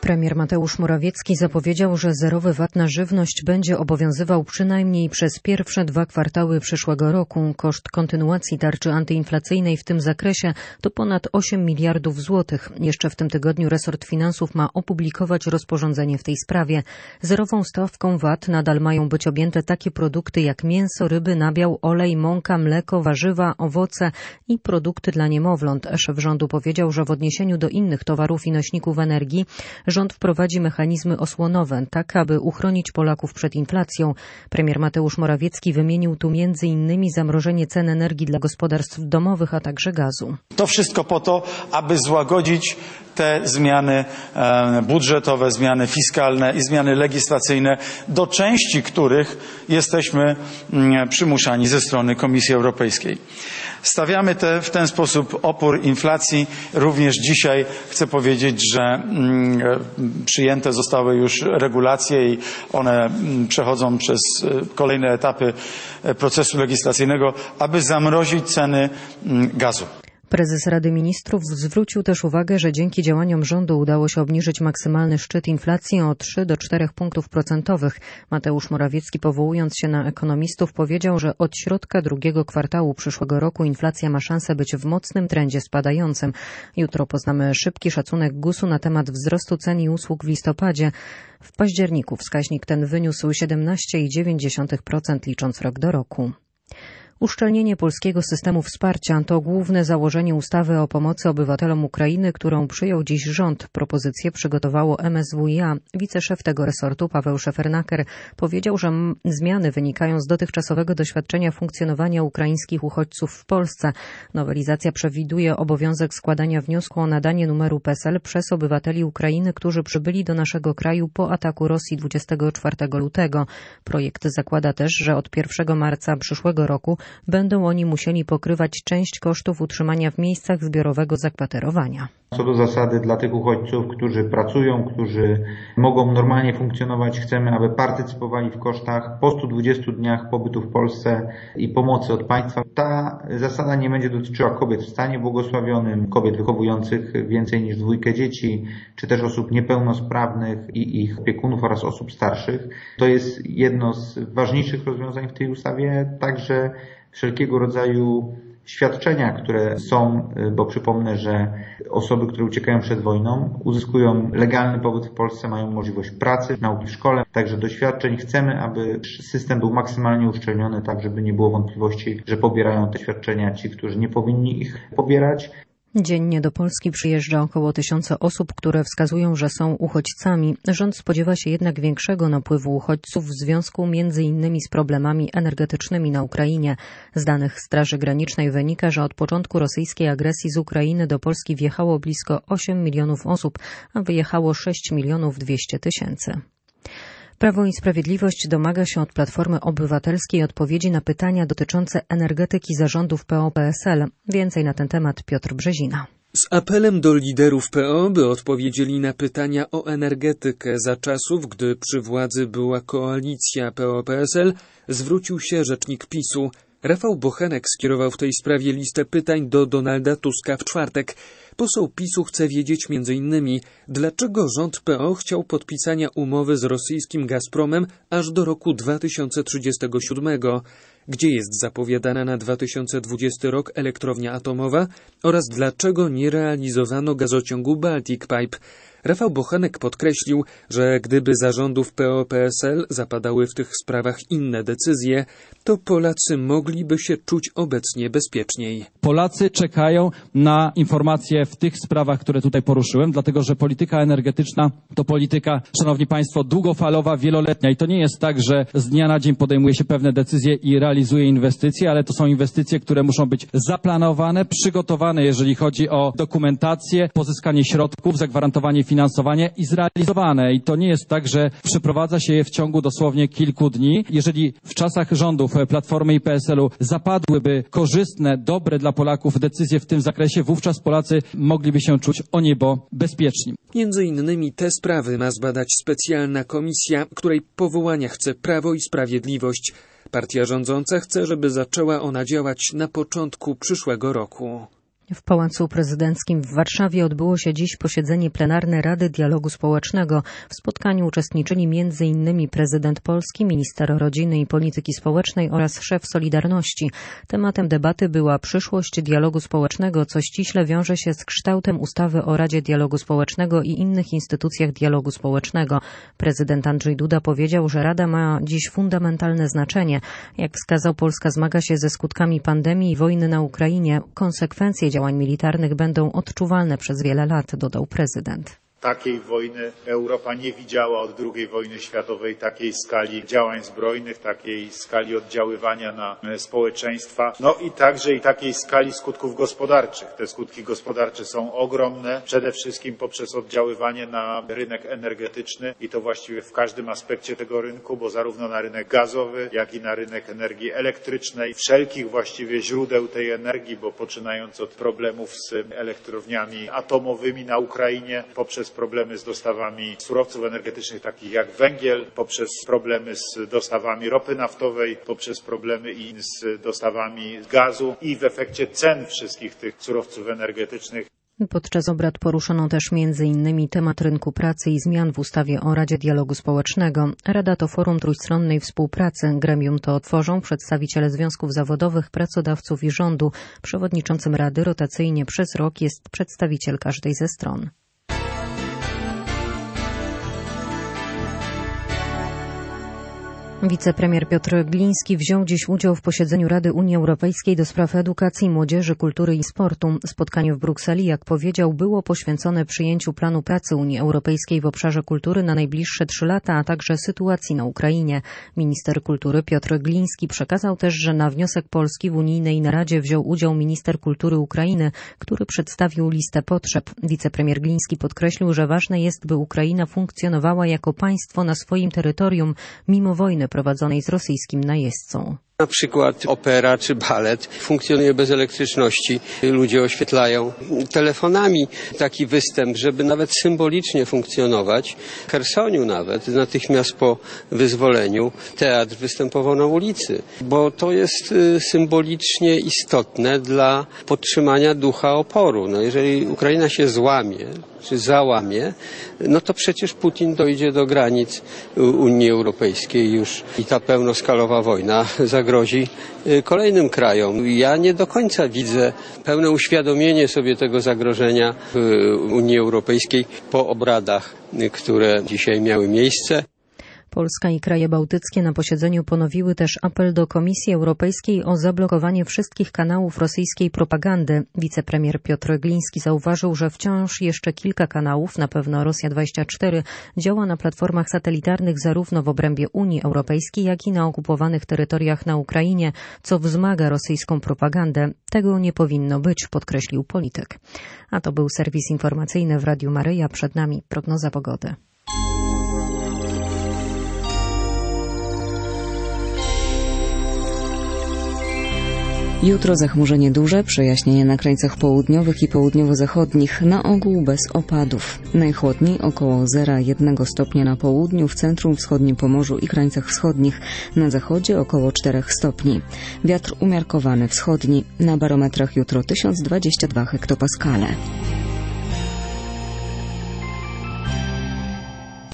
Premier Mateusz Morawiecki zapowiedział, że zerowy VAT na żywność będzie obowiązywał przynajmniej przez pierwsze 2 kwartały przyszłego roku. Koszt kontynuacji tarczy antyinflacyjnej w tym zakresie to ponad 8 miliardów złotych. Jeszcze w tym tygodniu resort finansów ma opublikować rozporządzenie w tej sprawie. Zerową stawką VAT nadal mają być objęte takie produkty jak mięso, ryby, nabiał, olej, mąka, mleko, warzywa, owoce i produkty dla niemowląt. Szef rządu powiedział, że w odniesieniu do innych towarów i nośników energii rząd wprowadzi mechanizmy osłonowe, tak aby uchronić Polaków przed inflacją. Premier Mateusz Morawiecki wymienił tu m.in. zamrożenie cen energii dla gospodarstw domowych, a także gazu. To wszystko po to, aby złagodzić te zmiany budżetowe, zmiany fiskalne i zmiany legislacyjne, do części których jesteśmy przymuszani ze strony Komisji Europejskiej. Stawiamy w ten sposób opór inflacji. Również dzisiaj chcę powiedzieć, że przyjęte zostały już regulacje i one przechodzą przez kolejne etapy procesu legislacyjnego, aby zamrozić ceny gazu. Prezes Rady Ministrów zwrócił też uwagę, że dzięki działaniom rządu udało się obniżyć maksymalny szczyt inflacji o 3 do 4 punktów procentowych. Mateusz Morawiecki, powołując się na ekonomistów, powiedział, że od środka drugiego kwartału przyszłego roku inflacja ma szansę być w mocnym trendzie spadającym. Jutro poznamy szybki szacunek GUS-u na temat wzrostu cen i usług w listopadzie. W październiku wskaźnik ten wyniósł 17,9% licząc rok do roku. Uszczelnienie polskiego systemu wsparcia to główne założenie ustawy o pomocy obywatelom Ukrainy, którą przyjął dziś rząd. Propozycję przygotowało MSWiA. Wiceszef tego resortu Paweł Szefernaker powiedział, że zmiany wynikają z dotychczasowego doświadczenia funkcjonowania ukraińskich uchodźców w Polsce. Nowelizacja przewiduje obowiązek składania wniosku o nadanie numeru PESEL przez obywateli Ukrainy, którzy przybyli do naszego kraju po ataku Rosji 24 lutego. Projekt zakłada też, że od 1 marca przyszłego roku będą oni musieli pokrywać część kosztów utrzymania w miejscach zbiorowego zakwaterowania. Co do zasady dla tych uchodźców, którzy pracują, którzy mogą normalnie funkcjonować, chcemy, aby partycypowali w kosztach po 120 dniach pobytu w Polsce i pomocy od państwa. Ta zasada nie będzie dotyczyła kobiet w stanie błogosławionym, kobiet wychowujących więcej niż 2 dzieci, czy też osób niepełnosprawnych i ich opiekunów oraz osób starszych. To jest jedno z ważniejszych rozwiązań w tej ustawie, także wszelkiego rodzaju świadczenia, które są, bo przypomnę, że osoby, które uciekają przed wojną, uzyskują legalny pobyt w Polsce, mają możliwość pracy, nauki w szkole. Także do świadczeń chcemy, aby system był maksymalnie uszczelniony, tak żeby nie było wątpliwości, że pobierają te świadczenia ci, którzy nie powinni ich pobierać. Dziennie do Polski przyjeżdża około 1000 osób, które wskazują, że są uchodźcami. Rząd spodziewa się jednak większego napływu uchodźców w związku m.in. z problemami energetycznymi na Ukrainie. Z danych Straży Granicznej wynika, że od początku rosyjskiej agresji z Ukrainy do Polski wjechało blisko 8 milionów osób, a wyjechało 6 200 000. Prawo i Sprawiedliwość domaga się od Platformy Obywatelskiej odpowiedzi na pytania dotyczące energetyki zarządów PO-PSL. Więcej na ten temat Piotr Brzezina. Z apelem do liderów PO, by odpowiedzieli na pytania o energetykę za czasów, gdy przy władzy była koalicja PO-PSL, zwrócił się rzecznik PiS-u. Rafał Bochenek skierował w tej sprawie listę pytań do Donalda Tuska w czwartek. Poseł PiS-u chce wiedzieć m.in. dlaczego rząd PO chciał podpisania umowy z rosyjskim Gazpromem aż do roku 2037, gdzie jest zapowiadana na 2020 rok elektrownia atomowa oraz dlaczego nie realizowano gazociągu Baltic Pipe. Rafał Bochenek podkreślił, że gdyby za rządów PO-PSL zapadały w tych sprawach inne decyzje, to Polacy mogliby się czuć obecnie bezpieczniej. Polacy czekają na informacje w tych sprawach, które tutaj poruszyłem, dlatego że polityka energetyczna to polityka, szanowni państwo, długofalowa, wieloletnia i to nie jest tak, że z dnia na dzień podejmuje się pewne decyzje i realizuje inwestycje, ale to są inwestycje, które muszą być zaplanowane, przygotowane, jeżeli chodzi o dokumentację, pozyskanie środków, zagwarantowanie finansowania i zrealizowane. I to nie jest tak, że przeprowadza się je w ciągu dosłownie kilku dni. Jeżeli w czasach rządów Platformy i PSL-u zapadłyby korzystne, dobre dla Polaków decyzje w tym zakresie, wówczas Polacy mogliby się czuć o niebo bezpieczni. Między innymi te sprawy ma zbadać specjalna komisja, której powołania chce Prawo i Sprawiedliwość. Partia rządząca chce, żeby zaczęła ona działać na początku przyszłego roku. W Pałacu Prezydenckim w Warszawie odbyło się dziś posiedzenie plenarne Rady Dialogu Społecznego. W spotkaniu uczestniczyli m.in. prezydent Polski, minister rodziny i polityki społecznej oraz szef Solidarności. Tematem debaty była przyszłość dialogu społecznego, co ściśle wiąże się z kształtem ustawy o Radzie Dialogu Społecznego i innych instytucjach dialogu społecznego. Prezydent Andrzej Duda powiedział, że Rada ma dziś fundamentalne znaczenie. Jak wskazał, Polska zmaga się ze skutkami pandemii i wojny na Ukrainie. Konsekwencje działań militarnych będą odczuwalne przez wiele lat, dodał prezydent. Takiej wojny Europa nie widziała od II wojny światowej, takiej skali działań zbrojnych, takiej skali oddziaływania na społeczeństwa, i takiej skali skutków gospodarczych. Te skutki gospodarcze są ogromne, przede wszystkim poprzez oddziaływanie na rynek energetyczny i to właściwie w każdym aspekcie tego rynku, bo zarówno na rynek gazowy, jak i na rynek energii elektrycznej, wszelkich właściwie źródeł tej energii, bo poczynając od problemów z elektrowniami atomowymi na Ukrainie, poprzez problemy z dostawami surowców energetycznych takich jak węgiel, poprzez problemy z dostawami ropy naftowej, poprzez problemy i z dostawami gazu i w efekcie cen wszystkich tych surowców energetycznych. Podczas obrad poruszono też m.in. temat rynku pracy i zmian w ustawie o Radzie Dialogu Społecznego. Rada to forum trójstronnej współpracy. Gremium to tworzą przedstawiciele związków zawodowych, pracodawców i rządu. Przewodniczącym Rady rotacyjnie przez rok jest przedstawiciel każdej ze stron. Wicepremier Piotr Gliński wziął dziś udział w posiedzeniu Rady Unii Europejskiej do spraw edukacji, młodzieży, kultury i sportu. Spotkanie w Brukseli, jak powiedział, było poświęcone przyjęciu planu pracy Unii Europejskiej w obszarze kultury na najbliższe 3 lata, a także sytuacji na Ukrainie. Minister kultury Piotr Gliński przekazał też, że na wniosek Polski w unijnej naradzie wziął udział minister kultury Ukrainy, który przedstawił listę potrzeb. Wicepremier Gliński podkreślił, że ważne jest, by Ukraina funkcjonowała jako państwo na swoim terytorium, mimo wojny prowadzonej z rosyjskim najeźdźcą. Na przykład opera czy balet funkcjonuje bez elektryczności. Ludzie oświetlają telefonami taki występ, żeby nawet symbolicznie funkcjonować. W Chersoniu nawet, natychmiast po wyzwoleniu, teatr występował na ulicy, bo to jest symbolicznie istotne dla podtrzymania ducha oporu. Jeżeli Ukraina się złamie, czy załamie, to przecież Putin dojdzie do granic Unii Europejskiej już i ta pełnoskalowa wojna zagrozi kolejnym krajom. Ja nie do końca widzę pełne uświadomienie sobie tego zagrożenia w Unii Europejskiej po obradach, które dzisiaj miały miejsce. Polska i kraje bałtyckie na posiedzeniu ponowiły też apel do Komisji Europejskiej o zablokowanie wszystkich kanałów rosyjskiej propagandy. Wicepremier Piotr Gliński zauważył, że wciąż jeszcze kilka kanałów, na pewno Rosja 24, działa na platformach satelitarnych zarówno w obrębie Unii Europejskiej, jak i na okupowanych terytoriach na Ukrainie, co wzmaga rosyjską propagandę. Tego nie powinno być, podkreślił polityk. A to był serwis informacyjny w Radiu Maryja. Przed nami prognoza pogody. Jutro zachmurzenie duże, przejaśnienie na krańcach południowych i południowo-zachodnich, na ogół bez opadów. Najchłodniej około 0,1 stopnia na południu, w centrum wschodnim Pomorzu i krańcach wschodnich, na zachodzie około 4 stopni. Wiatr umiarkowany wschodni, na barometrach jutro 1022 hektopaskale.